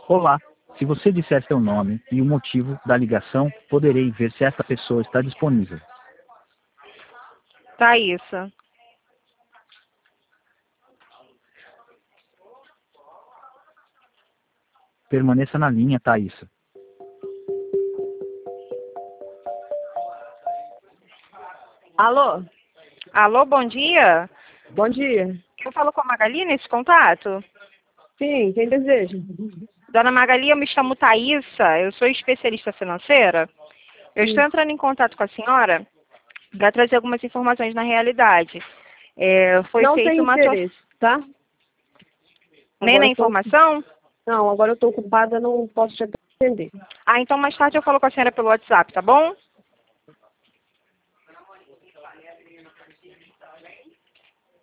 Olá, se você disser seu nome e o motivo da ligação, poderei ver se esta pessoa está disponível. Thaísa. Permaneça na linha, Thaísa. Alô? Alô, bom dia. Bom dia. Eu falo com a Magali nesse contato? Sim, quem deseja? Dona Magali, eu me chamo Thaísa, eu sou especialista financeira. Eu estou entrando em contato com a senhora para trazer algumas informações na realidade. Foi Não feita tem uma interesse, tá? Nem Agora na eu tô- informação? Não, agora eu estou ocupada, não posso te atender. Ah, então mais tarde eu falo com a senhora pelo WhatsApp, tá bom?